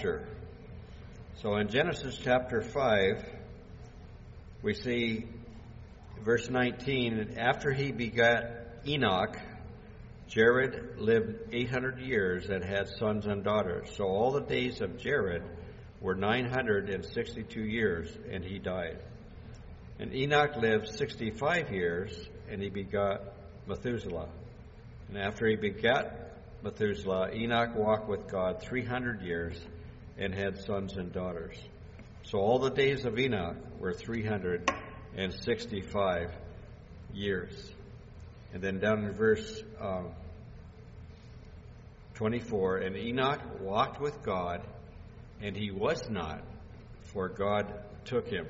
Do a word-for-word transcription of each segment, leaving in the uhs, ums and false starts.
rapture. So in Genesis chapter five, we see verse nineteen, after he begat Enoch, Jared lived eight hundred years and had sons and daughters. So all the days of Jared were nine hundred sixty-two years, and he died. And Enoch lived sixty-five years, and he begot Methuselah. And after he begat Methuselah, Enoch walked with God three hundred years and had sons and daughters. So all the days of Enoch were three hundred sixty-five years. And then down in verse um, twenty-four, and Enoch walked with God, and he was not, for God took him.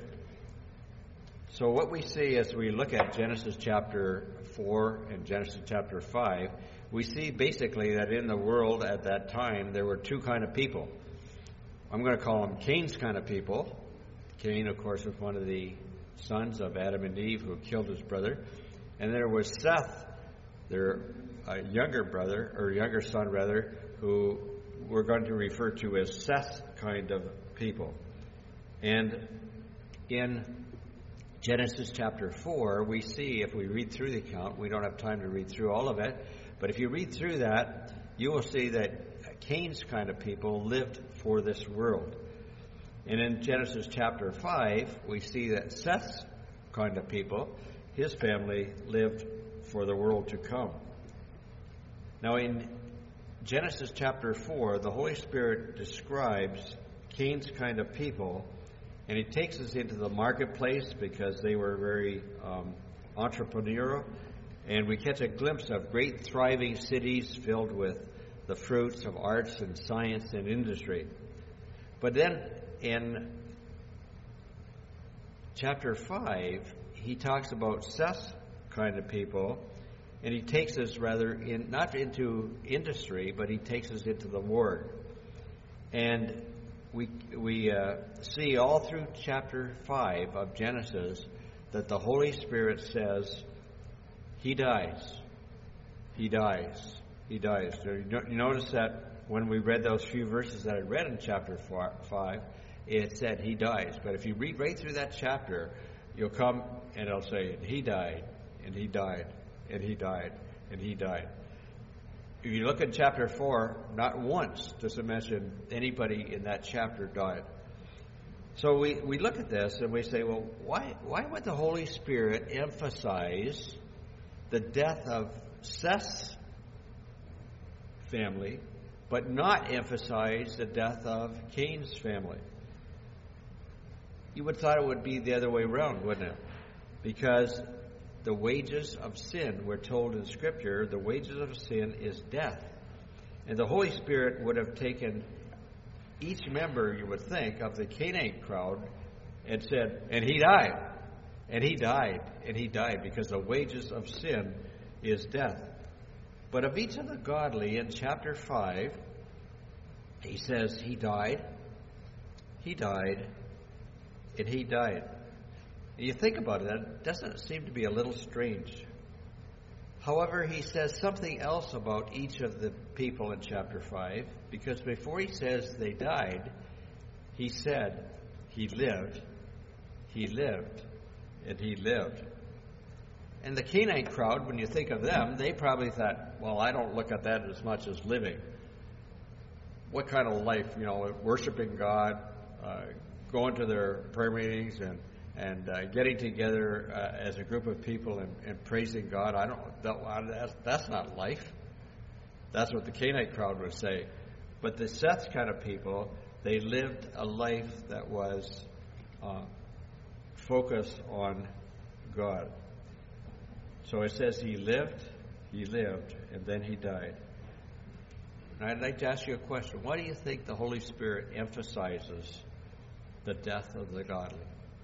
So what we see as we look at Genesis chapter four and Genesis chapter five, we see basically that in the world at that time there were two kind of people. I'm going to call them Cain's kind of people. Cain, of course, was one of the sons of Adam and Eve who killed his brother. And there was Seth, their uh, younger brother, or younger son rather, who we're going to refer to as Seth's kind of people. And in Genesis chapter four, we see, if we read through the account, we don't have time to read through all of it, but if you read through that, you will see that Cain's kind of people lived for this world. And in Genesis chapter five, we see that Seth's kind of people, his family, lived for the world to come. Now in Genesis chapter four, the Holy Spirit describes Cain's kind of people, and he takes us into the marketplace because they were very um, entrepreneurial, and we catch a glimpse of great thriving cities filled with the fruits of arts and science and industry. But then in chapter five, he talks about Seth's kind of people, and he takes us rather in not into industry, but he takes us into the Word. And we we uh, see all through chapter five of Genesis that the Holy Spirit says, He dies, He dies, He dies. You notice that when we read those few verses that I read in chapter four, five, it said He dies. But if you read right through that chapter, you'll come and it'll say, He died, and He died, and He died, and He died. If you look at chapter four, not once does it mention anybody in that chapter died. So we, we look at this and we say, well, why why would the Holy Spirit emphasize the death of Seth's family, but not emphasize the death of Cain's family? You would have thought it would be the other way around, wouldn't it? Because the wages of sin, we're told in Scripture, the wages of sin is death. And the Holy Spirit would have taken each member, you would think, of the Canaanite crowd and said, and he died, and he died, and he died, because the wages of sin is death. But of each of the godly, in chapter five, he says he died, he died, and he died. And you think about it, that doesn't seem to be a little strange. However, he says something else about each of the people in chapter five, because before he says they died, he said he lived, he lived, and he lived. And the Canaanite crowd, when you think of them, they probably thought, well, I don't look at that as much as living. What kind of life, you know, worshiping God, uh, going to their prayer meetings and and uh, getting together uh, as a group of people and, and praising God. I don't. That, that's, that's not life. That's what the Canaanite crowd would say. But the Seth kind of people, they lived a life that was uh, focused on God. So it says he lived, he lived, and then he died. And I'd like to ask you a question. Why do you think the Holy Spirit emphasizes the death of the godly?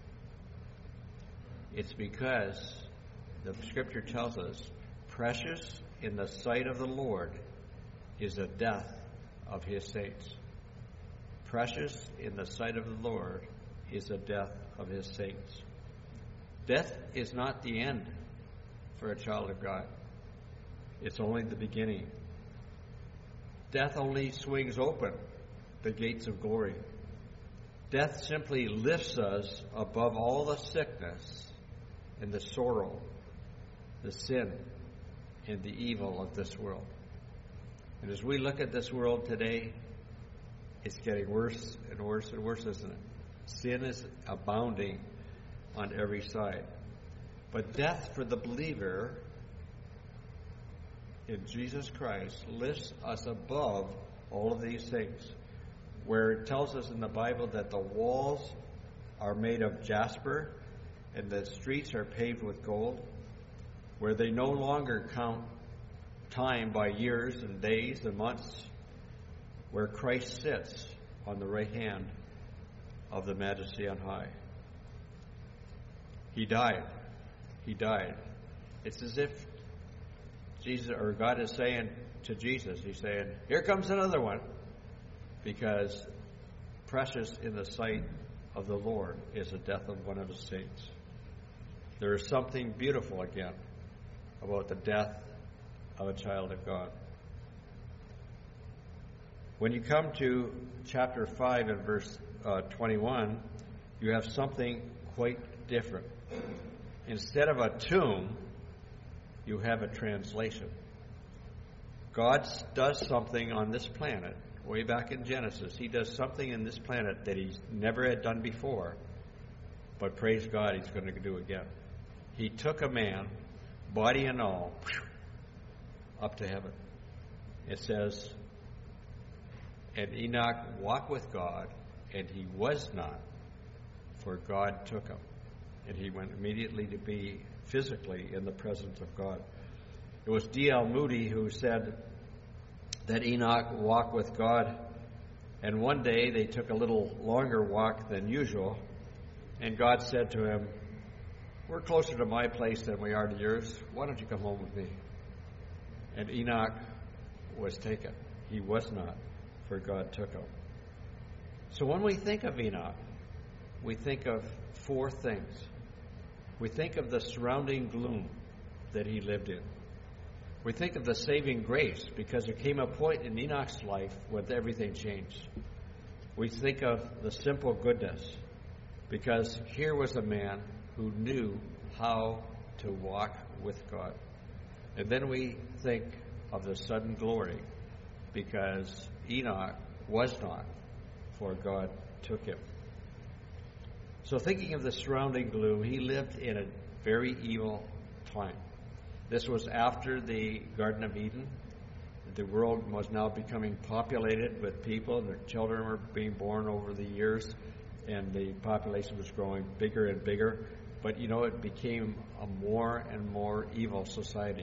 It's because the Scripture tells us, precious in the sight of the Lord is the death of His saints. Precious in the sight of the Lord is the death of His saints. Death is not the end for a child of God. It's only the beginning. Death only swings open the gates of glory. Death simply lifts us above all the sickness and the sorrow, the sin, and the evil of this world. And as we look at this world today, it's getting worse and worse and worse, isn't it? Sin is abounding on every side. But death for the believer in Jesus Christ lifts us above all of these things. Where it tells us in the Bible that the walls are made of jasper and the streets are paved with gold, where they no longer count time by years and days and months, where Christ sits on the right hand of the Majesty on high. He died. He died. It's as if Jesus or God is saying to Jesus, he's saying, here comes another one. Because precious in the sight of the Lord is the death of one of his saints. There is something beautiful again about the death of a child of God. When you come to chapter five and verse uh, twenty-one, you have something quite different. Instead of a tomb, you have a translation. God does something on this planet. Way back in Genesis, he does something in this planet that he's never had done before, but praise God, he's going to do again. He took a man, body and all, up to heaven. It says, and Enoch walked with God, and he was not, for God took him. And he went immediately to be physically in the presence of God. It was D L Moody who said that Enoch walked with God, and one day they took a little longer walk than usual, and God said to him, we're closer to my place than we are to yours. Why don't you come home with me? And Enoch was taken. He was not, for God took him. So when we think of Enoch, we think of four things. We think of the surrounding gloom that he lived in. We think of the saving grace, because there came a point in Enoch's life when everything changed. We think of the simple goodness, because here was a man who knew how to walk with God. And then we think of the sudden glory, because Enoch was not, for God took him. So thinking of the surrounding gloom, he lived in a very evil time. This was after the Garden of Eden. The world was now becoming populated with people. Their children were being born over the years, and the population was growing bigger and bigger. But, you know, it became a more and more evil society.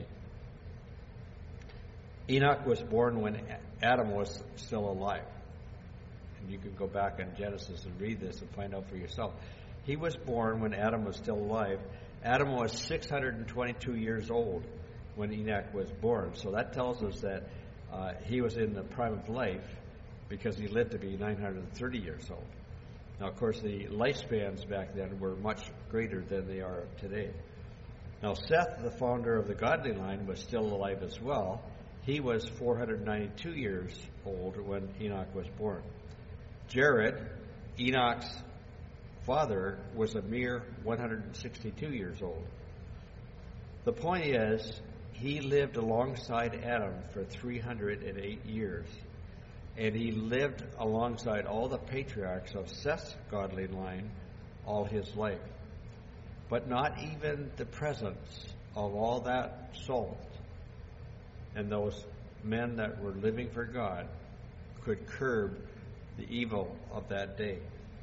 Enoch was born when Adam was still alive. And you can go back in Genesis and read this and find out for yourself. He was born when Adam was still alive. Adam was six hundred twenty-two years old when Enoch was born. So that tells us that uh, he was in the prime of life, because he lived to be nine hundred thirty years old. Now, of course, the lifespans back then were much greater than they are today. Now, Seth, the founder of the godly line, was still alive as well. He was four hundred ninety-two years old when Enoch was born. Jared, Enoch's father, was a mere one hundred sixty-two years old. The point is, he lived alongside Adam for three hundred eight years, and he lived alongside all the patriarchs of Seth's godly line all his life. But not even the presence of all that salt and those men that were living for God could curb the evil of that day.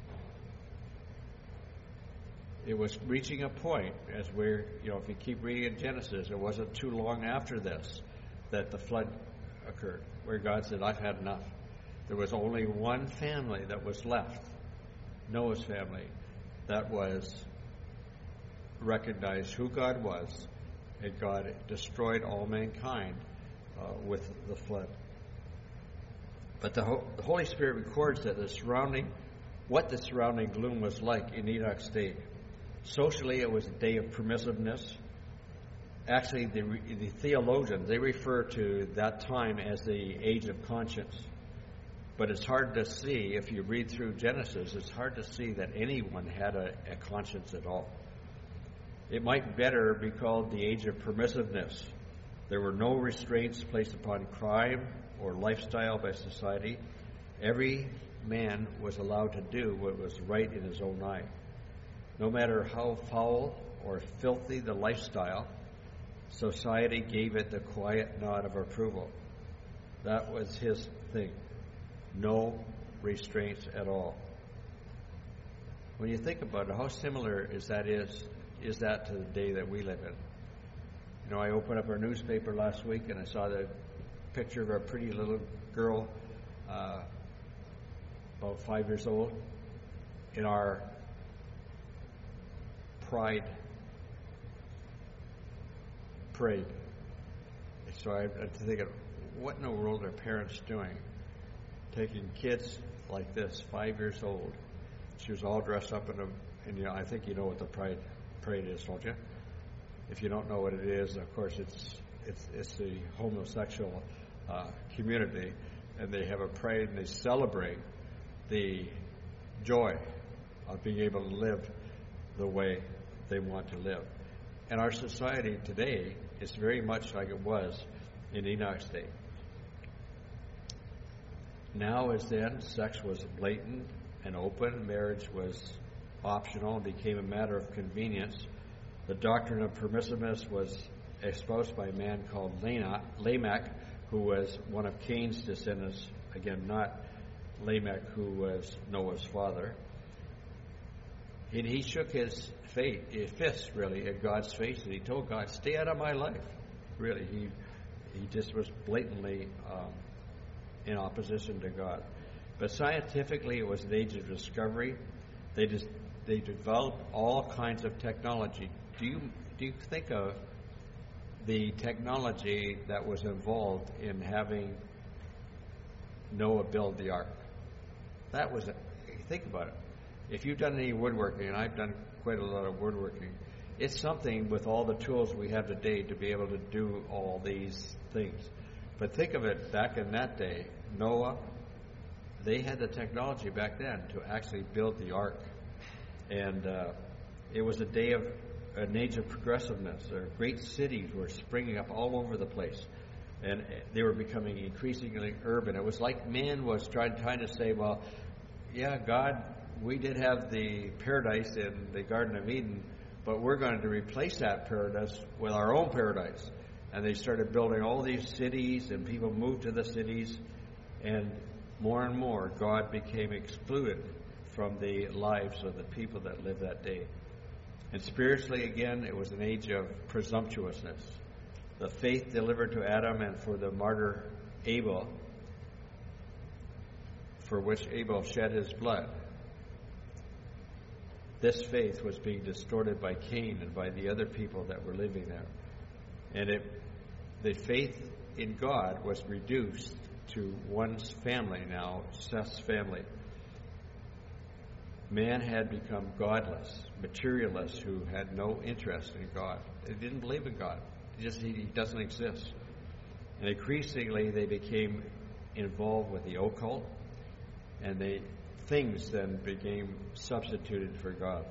It was reaching a point, as we're, you know, if you keep reading in Genesis, it wasn't too long after this that the flood occurred, where God said, I've had enough. There was only one family that was left, Noah's family, that was recognized who God was, and God destroyed all mankind uh, with the flood. But the, Ho- the Holy Spirit records that the surrounding, what the surrounding gloom was like in Enoch's day. Socially, it was a day of permissiveness. Actually, the, the theologians, they refer to that time as the age of conscience. But it's hard to see, if you read through Genesis, it's hard to see that anyone had a, a conscience at all. It might better be called the age of permissiveness. There were no restraints placed upon crime or lifestyle by society. Every man was allowed to do what was right in his own eye. No matter how foul or filthy the lifestyle, society gave it the quiet nod of approval. That was his thing. No restraints at all. When you think about it, how similar is that is is that to the day that we live in? You know, I opened up our newspaper last week and I saw the picture of a pretty little girl, uh, about five years old, in our Pride parade. So I, I think, of, what in the world are parents doing? Taking kids like this, five years old. She was all dressed up in a, and you know, I think you know what the Pride parade is, don't you? If you don't know what it is, of course, it's it's it's the homosexual uh, community, and they have a parade and they celebrate the joy of being able to live the way they want to live. And our society today is very much like it was in Enoch's day. Now as then, sex was blatant and open. Marriage was optional and became a matter of convenience. The doctrine of permissiveness was espoused by a man called Lamech, who was one of Cain's descendants. Again, not Lamech, who was Noah's father. And he shook his fate, his fist, really, at God's face, and he told God, "Stay out of my life." Really, he he just was blatantly um, in opposition to God. But scientifically, it was an age of discovery. They just they developed all kinds of technology. Do you do you think of the technology that was involved in having Noah build the ark? That was a, think about it. If you've done any woodworking, and I've done quite a lot of woodworking, it's something with all the tools we have today to be able to do all these things. But think of it back in that day, Noah, they had the technology back then to actually build the ark. And uh, it was a day of an age of progressiveness. There great cities were springing up all over the place, and they were becoming increasingly urban. It was like man was trying, trying to say, well, yeah, God, we did have the paradise in the Garden of Eden, but we're going to replace that paradise with our own paradise. And they started building all these cities, and people moved to the cities, and more and more God became excluded from the lives of the people that lived that day. And spiritually, again, it was an age of presumptuousness. The faith delivered to Adam and for the martyr Abel, for which Abel shed his blood, this faith was being distorted by Cain and by the other people that were living there. And it, the faith in God was reduced to one's family now, Seth's family. Man had become godless, materialists who had no interest in God. They didn't believe in God. He just he, he doesn't exist. And increasingly they became involved with the occult, and they things then became substituted for God.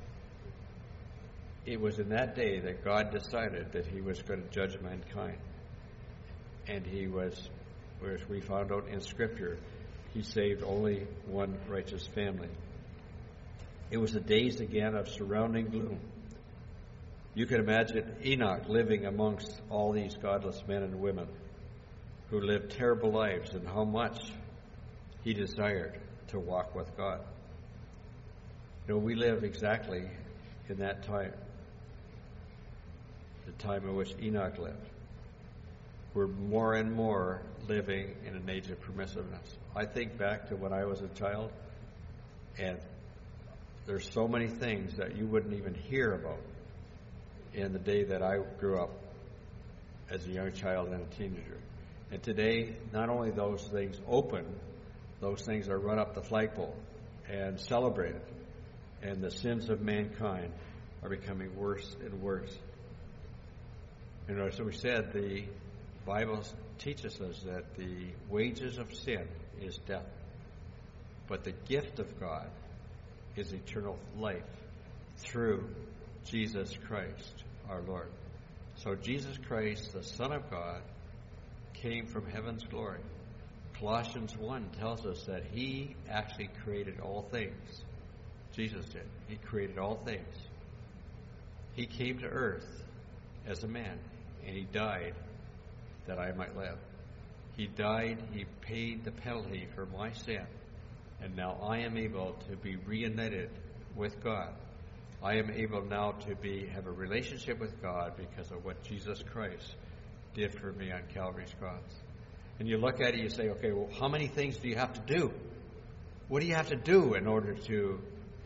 It was in that day that God decided that he was going to judge mankind. And he was, as we found out in Scripture, he saved only one righteous family. It was the days again of surrounding gloom. You can imagine Enoch living amongst all these godless men and women who lived terrible lives, and how much he desired to walk with God. You know, we live exactly in that time, the time in which Enoch lived. We're more and more living in an age of permissiveness. I think back to when I was a child, and there's so many things that you wouldn't even hear about in the day that I grew up as a young child and a teenager. And today, not only those things open, those things are run up the flagpole and celebrated. And the sins of mankind are becoming worse and worse. You know, as we said, the Bible teaches us that the wages of sin is death. But the gift of God is eternal life through Jesus Christ, our Lord. So Jesus Christ, the Son of God, came from heaven's glory. Colossians one tells us that he actually created all things. Jesus did. He created all things. He came to earth as a man, and he died that I might live. He died, he paid the penalty for my sin, and now I am able to be reunited with God. I am able now to be have a relationship with God because of what Jesus Christ did for me on Calvary's cross. And you look at it, you say, okay, well, how many things do you have to do? What do you have to do in order to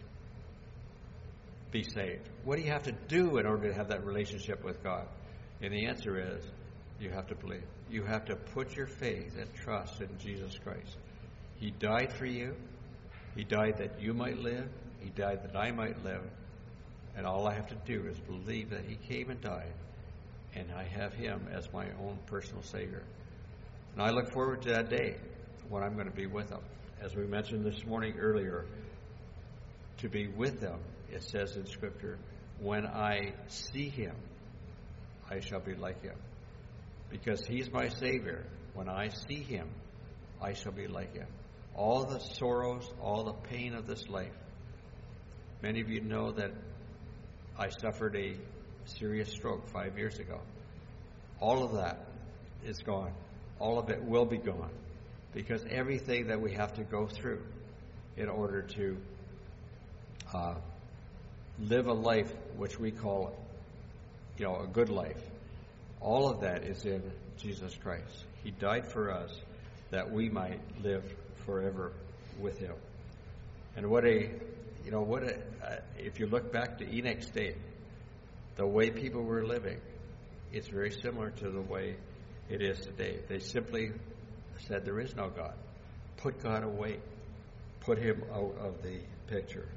be saved? What do you have to do in order to have that relationship with God? And the answer is, you have to believe. You have to put your faith and trust in Jesus Christ. He died for you. He died that you might live. He died that I might live. And all I have to do is believe that he came and died, and I have him as my own personal Savior. And I look forward to that day when I'm going to be with him. As we mentioned this morning earlier, to be with them, it says in Scripture, when I see him, I shall be like him. Because he's my Savior. When I see him, I shall be like him. All the sorrows, all the pain of this life. Many of you know that I suffered a serious stroke five years ago. All of that is gone. All of it will be gone. Because everything that we have to go through in order to uh, live a life which we call, you know, a good life, all of that is in Jesus Christ. He died for us that we might live forever with him. And what a, you know, what a, uh, if you look back to Enoch's day, the way people were living, it's very similar to the way it is today. They simply said there is no God. Put God away. Put him out of the picture.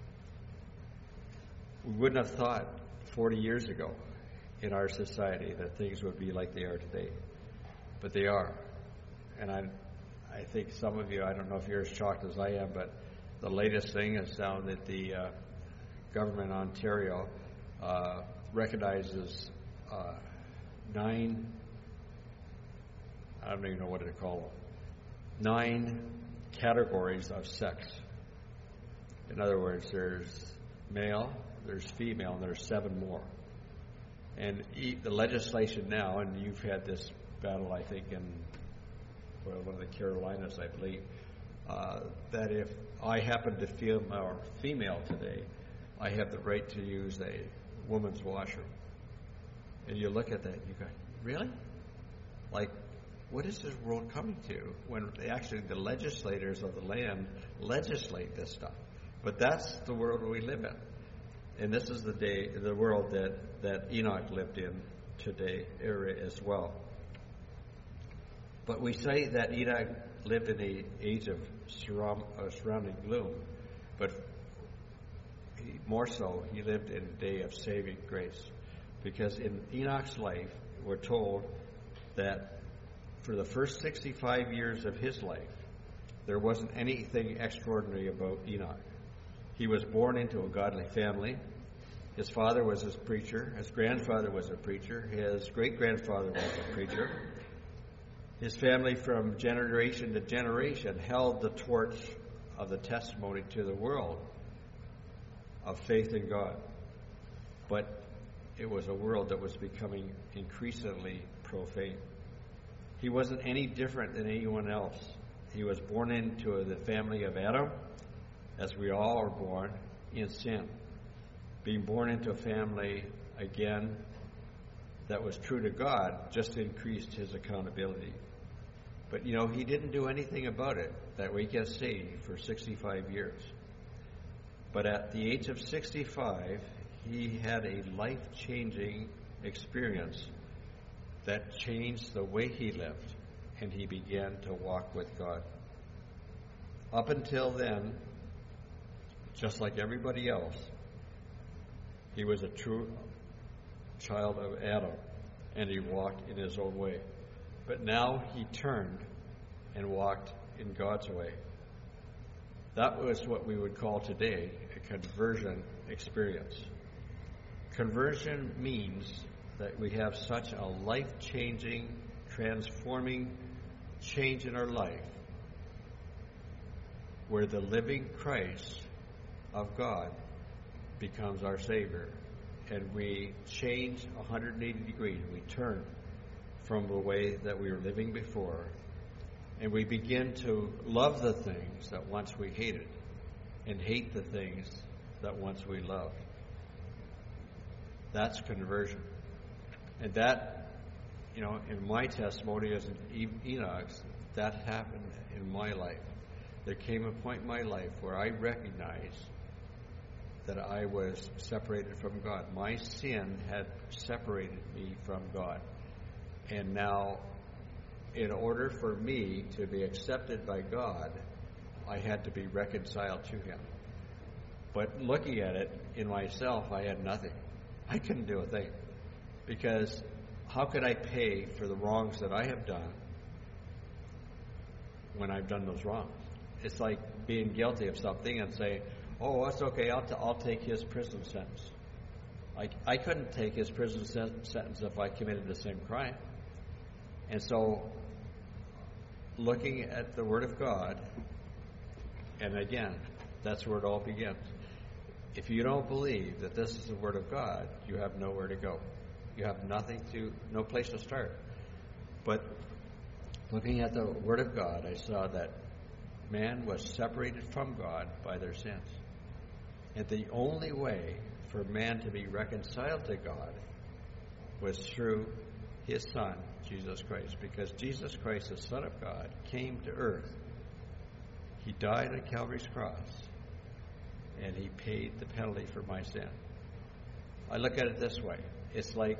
We wouldn't have thought forty years ago in our society that things would be like they are today. But they are. And I I think some of you, I don't know if you're as shocked as I am, but the latest thing is now that the uh, government in Ontario uh, recognizes uh, nine, I don't even know what to call them, nine categories of sex. In other words, there's male, there's female, and there's seven more. And the legislation now, and you've had this battle, I think, in well, one of the Carolinas, I believe, uh, that if I happen to feel more female today, I have the right to use a woman's washroom. And you look at that and you go, really? Like, what is this world coming to when actually the legislators of the land legislate this stuff? But that's the world we live in. And this is the day, the world that, that Enoch lived in today, era as well. But we say that Enoch lived in the age of surround, uh, surrounding gloom, but he, more so, he lived in a day of saving grace. Because in Enoch's life, we're told that for the first sixty-five years of his life, there wasn't anything extraordinary about Enoch. He was born into a godly family. His father was a preacher. His grandfather was a preacher. His great-grandfather was a preacher. His family from generation to generation held the torch of the testimony to the world of faith in God. But it was a world that was becoming increasingly profane. He wasn't any different than anyone else. He was born into the family of Adam, as we all are born, in sin. Being born into a family, again, that was true to God just increased his accountability. But, you know, he didn't do anything about it that we can see for sixty-five years. But at the age of sixty-five, he had a life-changing experience that changed the way he lived, and he began to walk with God. Up until then, just like everybody else, he was a true child of Adam, and he walked in his own way. But now he turned and walked in God's way. That was what we would call today a conversion experience. Conversion means that we have such a life-changing, transforming change in our life where the living Christ of God becomes our Savior, and we change one hundred eighty degrees. We turn from the way that we were living before, and we begin to love the things that once we hated and hate the things that once we loved. That's conversion. And that, you know, in my testimony as Enoch's, that happened in my life. There came a point in my life where I recognized that I was separated from God. My sin had separated me from God. And now, in order for me to be accepted by God, I had to be reconciled to Him. But looking at it in myself, I had nothing. I couldn't do a thing. Because how could I pay for the wrongs that I have done when I've done those wrongs? It's like being guilty of something and say, oh, that's okay, I'll, t- I'll take his prison sentence. Like, I couldn't take his prison sen- sentence if I committed the same crime. And so, looking at the Word of God, and again, that's where it all begins. If you don't believe that this is the Word of God, you have nowhere to go. You have nothing to, no place to start. But looking at the Word of God, I saw that man was separated from God by their sins. And the only way for man to be reconciled to God was through His Son, Jesus Christ. Because Jesus Christ, the Son of God, came to earth. He died on Calvary's cross, and He paid the penalty for my sin. I look at it this way. It's like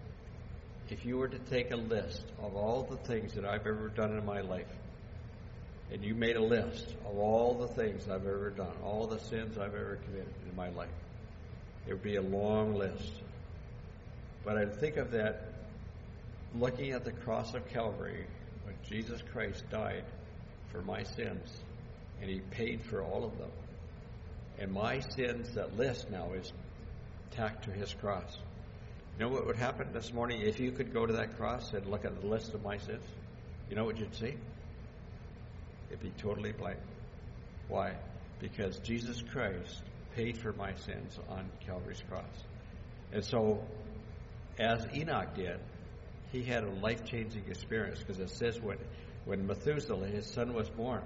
if you were to take a list of all the things that I've ever done in my life, and you made a list of all the things I've ever done, all the sins I've ever committed in my life, it would be a long list. But I think of that looking at the cross of Calvary, when Jesus Christ died for my sins, and He paid for all of them. And my sins, that list now is tacked to His cross. You know what would happen this morning if you could go to that cross and look at the list of my sins? You know what you'd see? It'd be totally blank. Why? Because Jesus Christ paid for my sins on Calvary's cross. And so, as Enoch did, he had a life-changing experience, because it says when, when Methuselah, his son, was born,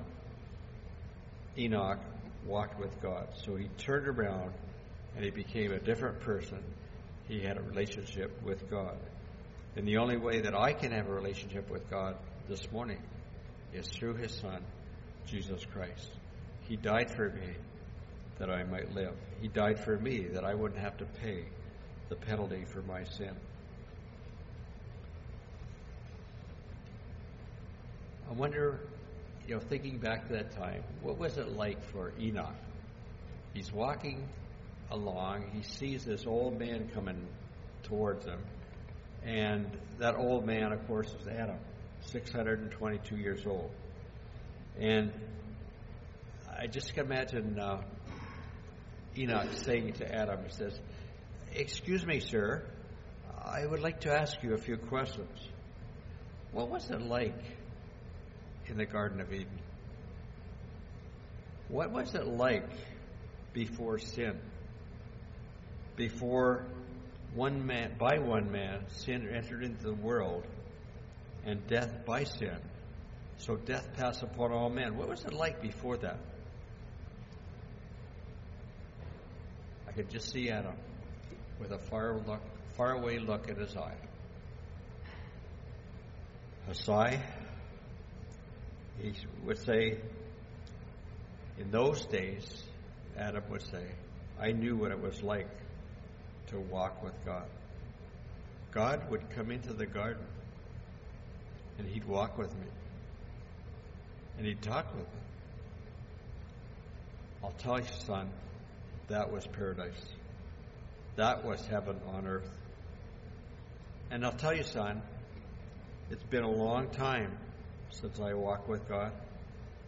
Enoch walked with God. So he turned around and he became a different person. He had a relationship with God. And the only way that I can have a relationship with God this morning is through His Son, Jesus Christ. He died for me that I might live. He died for me that I wouldn't have to pay the penalty for my sin. I wonder, you know, thinking back to that time, what was it like for Enoch? He's walking along, he sees this old man coming towards him, and that old man, of course, is Adam, six hundred twenty-two years old. And I just can imagine uh, Enoch saying to Adam, he says, "Excuse me, sir, I would like to ask you a few questions. What was it like in the Garden of Eden? What was it like before sin? Before one man, by one man, sin entered into the world, and death by sin. So death passed upon all men. What was it like before that?" I could just see Adam with a far look, faraway look in his eye. A sigh. He would say, in those days, Adam would say, I knew what it was like to walk with God. God would come into the garden, and He'd walk with me, and He'd talk with me. I'll tell you, son, that was paradise. That was heaven on earth. And I'll tell you, son, it's been a long time since I walked with God.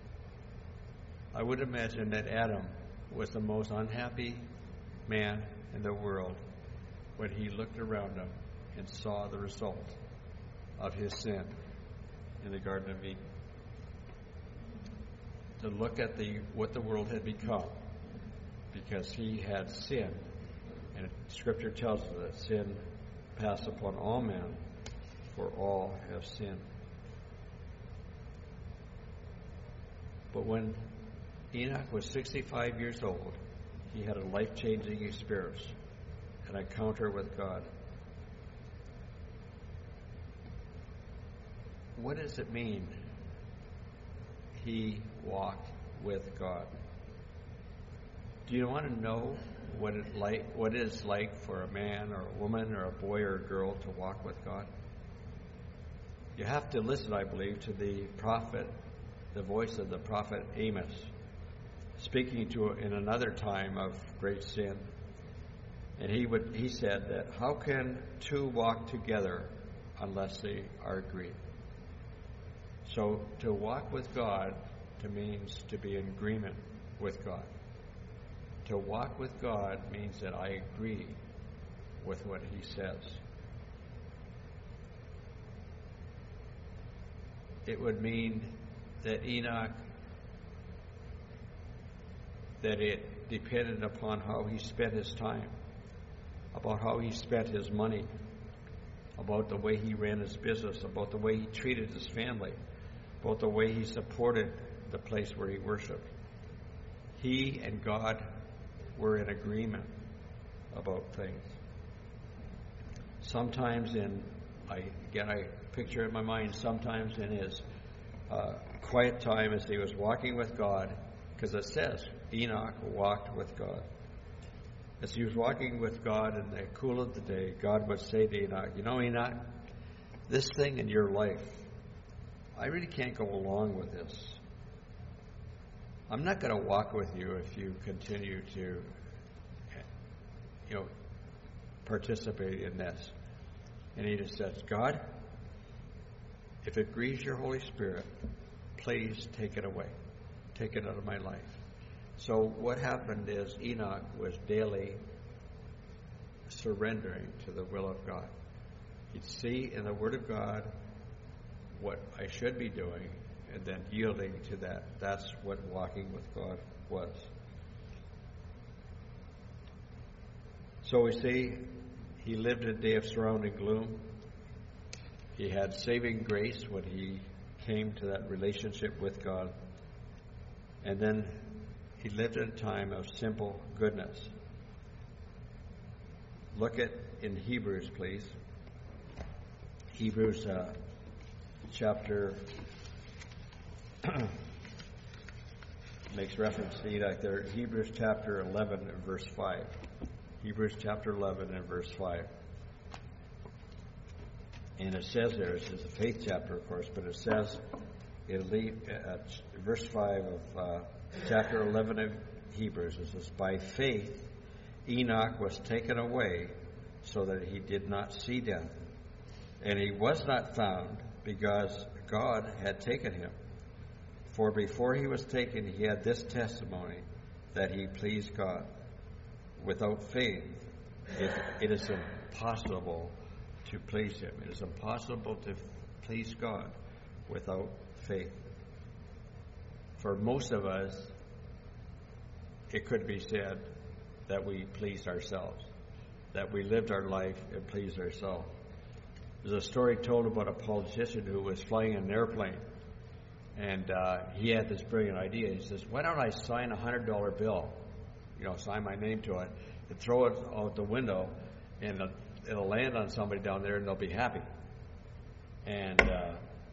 I would imagine that Adam was the most unhappy man in the world when he looked around him and saw the result of his sin in the Garden of Eden. To look at the what the world had become because he had sinned. And Scripture tells us that sin passed upon all men, for all have sinned. But when Enoch was sixty-five years old, he had a life-changing experience, an encounter with God. What does it mean he walked with God? Do you want to know what it like what it is like for a man or a woman or a boy or a girl to walk with God? You have to listen, I believe, to the prophet, the voice of the prophet Amos, speaking to in another time of great sin. And he would he said that how can two walk together unless they are agreed? So to walk with God to means to be in agreement with God. To walk with God means that I agree with what he says. It would mean that Enoch, that it depended upon how he spent his time, about how he spent his money, about the way he ran his business, about the way he treated his family, about the way he supported the place where he worshiped. He and God were in agreement about things. Sometimes in, I again I picture in my mind, sometimes in his uh, quiet time as he was walking with God, because it says Enoch walked with God. As he was walking with God in the cool of the day, God would say to Enoch, you know, Enoch, this thing in your life, I really can't go along with this. I'm not going to walk with you if you continue to, you know, participate in this. And he just says, God, if it grieves your Holy Spirit, please take it away. Take it out of my life. So what happened is Enoch was daily surrendering to the will of God. He'd see in the Word of God what I should be doing, and then yielding to that. That's what walking with God was. So we see he lived in a day of surrounding gloom. He had saving grace when he came to that relationship with God. And then he lived in a time of simple goodness. Look at in Hebrews, please. Hebrews uh, chapter makes reference to Enoch there. Hebrews chapter eleven and verse five. Hebrews chapter eleven and verse five. And it says there, it's the faith chapter, of course, but it says in uh, verse five of uh, chapter eleven of Hebrews, it says, by faith Enoch was taken away so that he did not see death. And he was not found because God had taken him. For before he was taken, he had this testimony that he pleased God. Without faith, it, it is impossible to please him. It is impossible to please God without faith. For most of us, it could be said that we pleased ourselves, that we lived our life and pleased ourselves. There's a story told about a politician who was flying an airplane, and uh, he had this brilliant idea. He says, why don't I sign a one hundred dollar bill, you know, sign my name to it, and throw it out the window, and it'll, it'll land on somebody down there, and they'll be happy. And uh,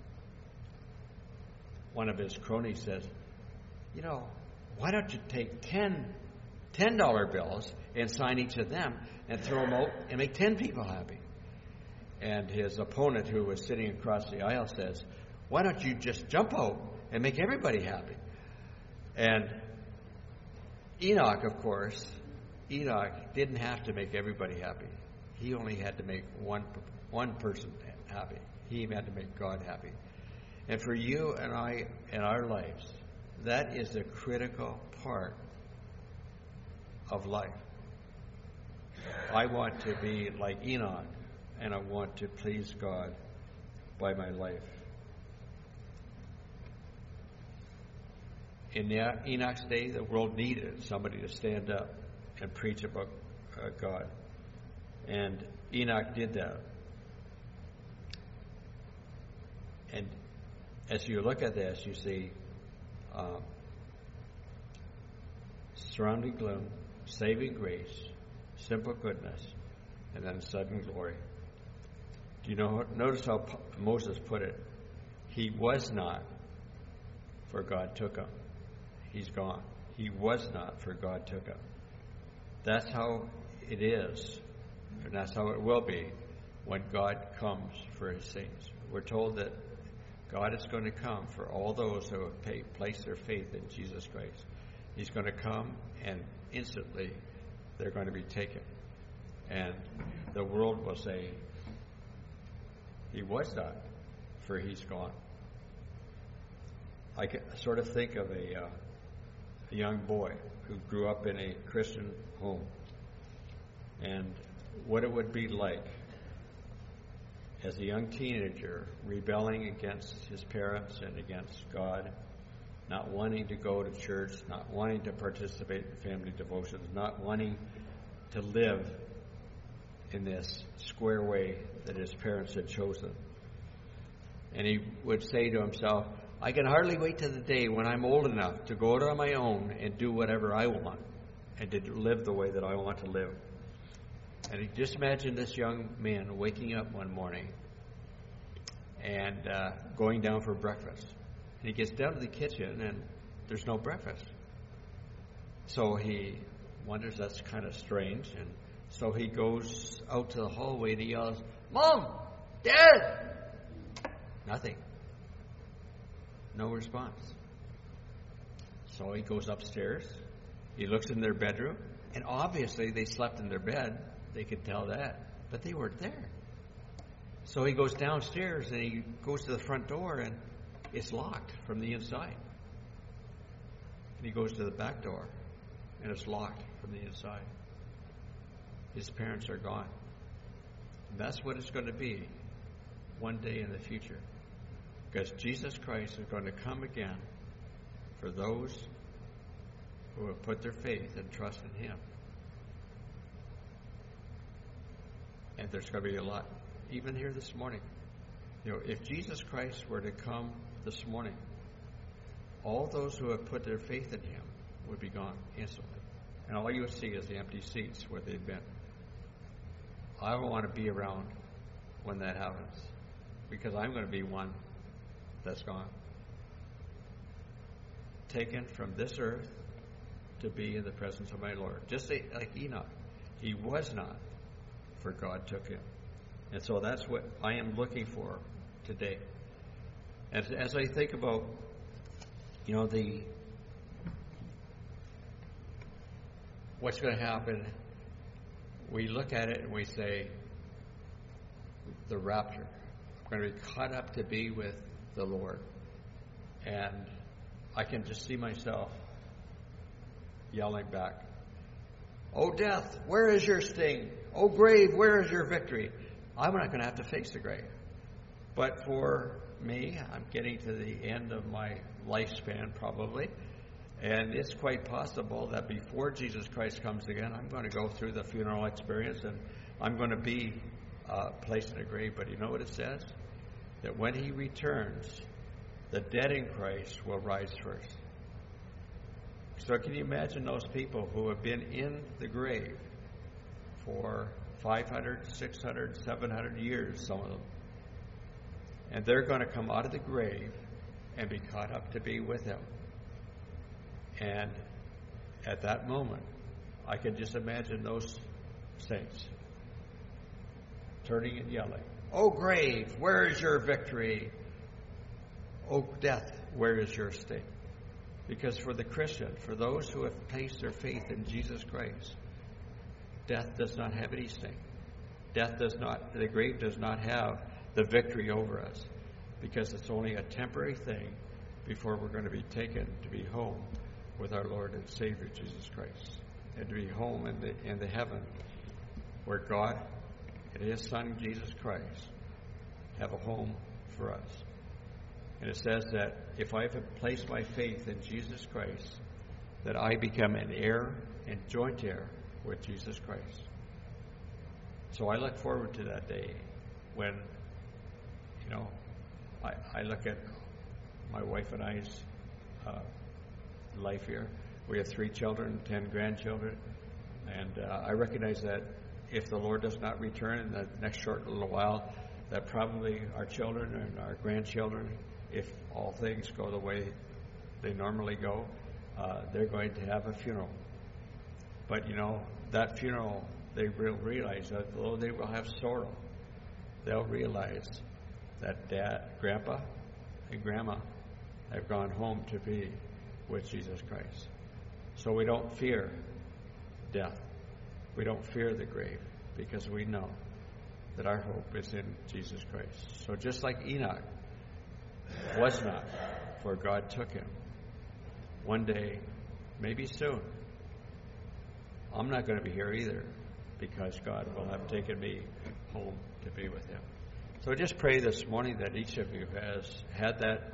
one of his cronies says, you know, why don't you take ten ten dollar bills and sign each of them and throw them out and make ten people happy? And his opponent, who was sitting across the aisle, says, why don't you just jump out and make everybody happy? And Enoch, of course, Enoch didn't have to make everybody happy. He only had to make one one person happy. He had to make God happy. And for you and I in our lives, that is a critical part of life. I want to be like Enoch, and I want to please God by my life. In Enoch's day, the world needed somebody to stand up and preach about uh, God. And Enoch did that. And as you look at this, you see um, surrounding gloom, saving grace, simple goodness, and then sudden glory. Do you know? Notice how Moses put it. He was not, for God took him. He's gone. He was not, for God took him. That's how it is, and that's how it will be when God comes for his saints. We're told that God is going to come for all those who have paid, placed their faith in Jesus Christ. He's going to come, and instantly they're going to be taken. And the world will say, he was not, for he's gone. I can sort of think of a, uh, a young boy who grew up in a Christian home, and what it would be like as a young teenager rebelling against his parents and against God, not wanting to go to church, not wanting to participate in family devotions, not wanting to live in this square way that his parents had chosen. And he would say to himself, I can hardly wait to the day when I'm old enough to go out on my own and do whatever I want and to live the way that I want to live. And he just imagine this young man waking up one morning and uh, going down for breakfast. And he gets down to the kitchen and there's no breakfast. So he wonders, that's kind of strange. And so he goes out to the hallway and he yells, Mom! Dad! Nothing. No response. So he goes upstairs. He looks in their bedroom. And obviously they slept in their bed. They could tell that. But they weren't there. So he goes downstairs and he goes to the front door and it's locked from the inside. And he goes to the back door and it's locked from the inside. His parents are gone. And that's what it's going to be one day in the future. Because Jesus Christ is going to come again for those who have put their faith and trust in him. And there's going to be a lot, even here this morning. You know, if Jesus Christ were to come this morning, all those who have put their faith in him would be gone instantly. And all you would see is the empty seats where they've been. I don't want to be around when that happens, because I'm going to be one that's gone. Taken from this earth to be in the presence of my Lord. Just like Enoch. He was not, for God took him. And so that's what I am looking for today. As, as I think about, you know, the what's going to happen, we look at it and we say, the rapture. I'm going to be caught up to be with the Lord. And I can just see myself yelling back, "Oh death, where is your sting? Oh grave, where is your victory?" I'm not going to have to face the grave. But for me, I'm getting to the end of my lifespan probably, and it's quite possible that before Jesus Christ comes again, I'm going to go through the funeral experience and I'm going to be uh, placed in a grave. But you know what it says? That when he returns, the dead in Christ will rise first. So can you imagine those people who have been in the grave for five hundred, six hundred, seven hundred years, some of them, and they're going to come out of the grave and be caught up to be with him. And at that moment, I can just imagine those saints turning and yelling, "Oh grave, where is your victory? Oh death, where is your sting?" Because for the Christian, for those who have placed their faith in Jesus Christ, death does not have any sting. Death does not, the grave does not have the victory over us, because it's only a temporary thing before we're going to be taken to be home with our Lord and Savior Jesus Christ, and to be home in the in the heaven where God and His Son Jesus Christ have a home for us. And it says that if I have placed my faith in Jesus Christ, that I become an heir and joint heir with Jesus Christ. So I look forward to that day when, you know, I, I look at my wife and I's uh, life here. We have three children, ten grandchildren, and uh, I recognize that if the Lord does not return in the next short little while, that probably our children and our grandchildren, if all things go the way they normally go, uh, they're going to have a funeral. But, you know, that funeral, they will realize that although they will have sorrow, they'll realize that Dad, Grandpa, and Grandma have gone home to be with Jesus Christ. So we don't fear death. We don't fear the grave, because we know that our hope is in Jesus Christ. So just like Enoch was not, for God took him, one day, maybe soon, I'm not going to be here either, because God will have taken me home to be with Him. So just pray this morning that each of you has had that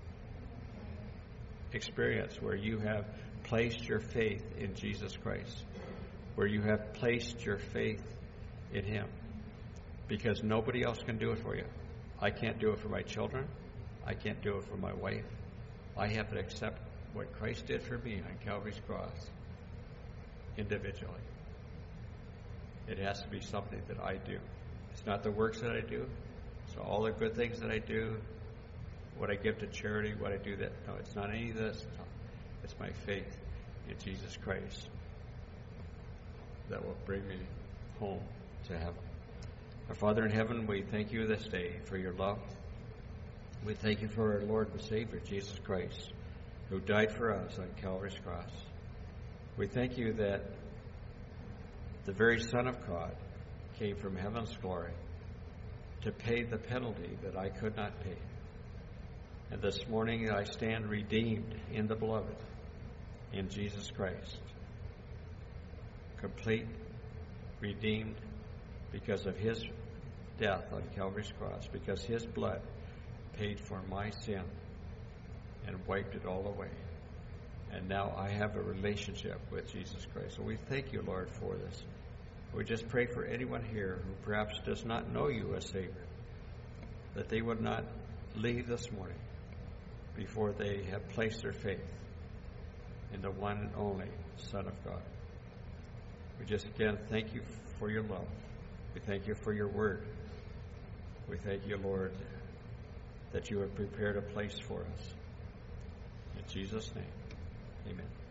experience where you have placed your faith in Jesus Christ, where you have placed your faith in Him, because nobody else can do it for you. I can't do it for my children. I can't do it for my wife. I have to accept what Christ did for me on Calvary's cross individually. It has to be something that I do. It's not the works that I do. So all the good things that I do, what I give to charity, what I do that, no, it's not any of this. It's my faith in Jesus Christ that will bring me home to heaven. Our Father in heaven, we thank you this day for your love. We thank you for our Lord and Savior, Jesus Christ, who died for us on Calvary's cross. We thank you that the very Son of God came from heaven's glory to pay the penalty that I could not pay. And this morning I stand redeemed in the Beloved, in Jesus Christ. Complete, redeemed because of His death on Calvary's cross, because His blood paid for my sin and wiped it all away. And now I have a relationship with Jesus Christ. So we thank you, Lord, for this. We just pray for anyone here who perhaps does not know you as Savior, that they would not leave this morning before they have placed their faith in the one and only Son of God. We just again thank you for your love. We thank you for your word. We thank you, Lord, that you have prepared a place for us. In Jesus' name, amen.